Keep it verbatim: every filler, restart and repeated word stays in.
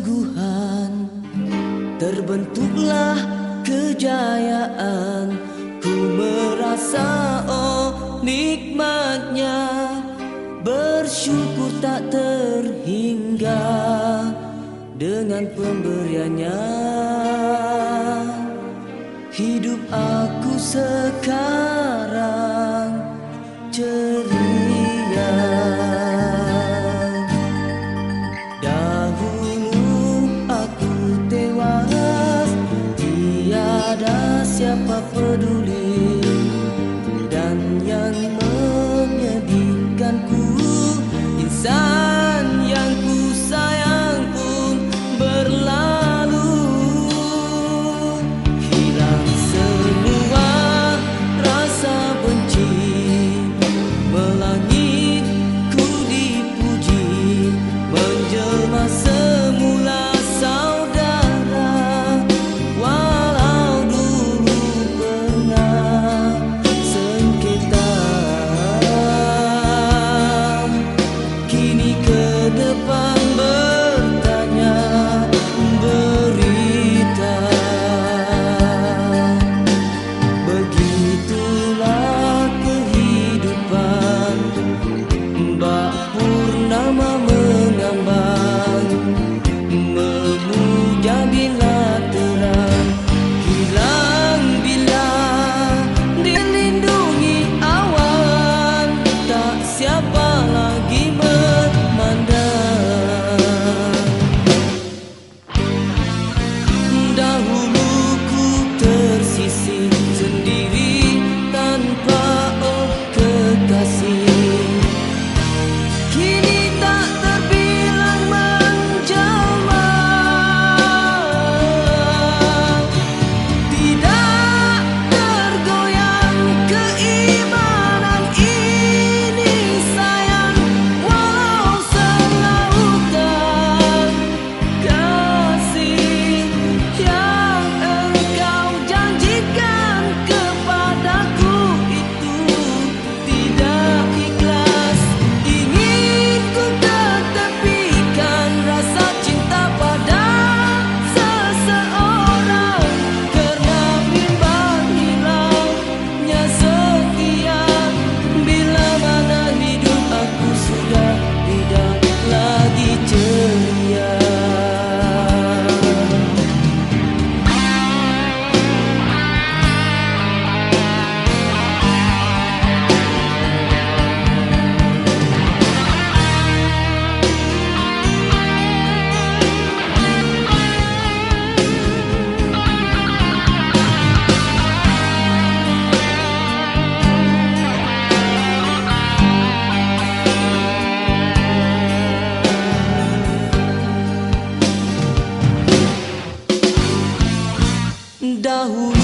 kesungguhan, terbentuklah kejayaan. Ku merasa oh nikmatnya, bersyukur tak terhingga dengan pemberiannya. Hidup aku sekarang ceria. Dahulu aku tewas, tiada siapa peduli, dan yang menyedihkanku, insan yang ku sayang pun berlalu. Hilang semua rasa benci, melangit ku dipuji, menjelma semula saudara. Walau dulu pernah sengketa, kini ke depan bertanya berita. Begitulah kehidupan, Mbak Purnama mengambang, memuja bila terang, hilang bila dilindungi awan, tak siapa lagi memandang. Dahulu ku tersisih sendiri tanpa oh kekasih, kini tak terbilang menjelma. Tidak tergoyang keimanan ini sayang, walau selautan kasih yang engkau janjikan kepadaku itu tidak ikhlas. Ingin ku ketepikan rasa cinta pada seseorang, karena bimbang hilangnya sekian, bila mana hidup aku sudah tidak lagi ceria. Dahulu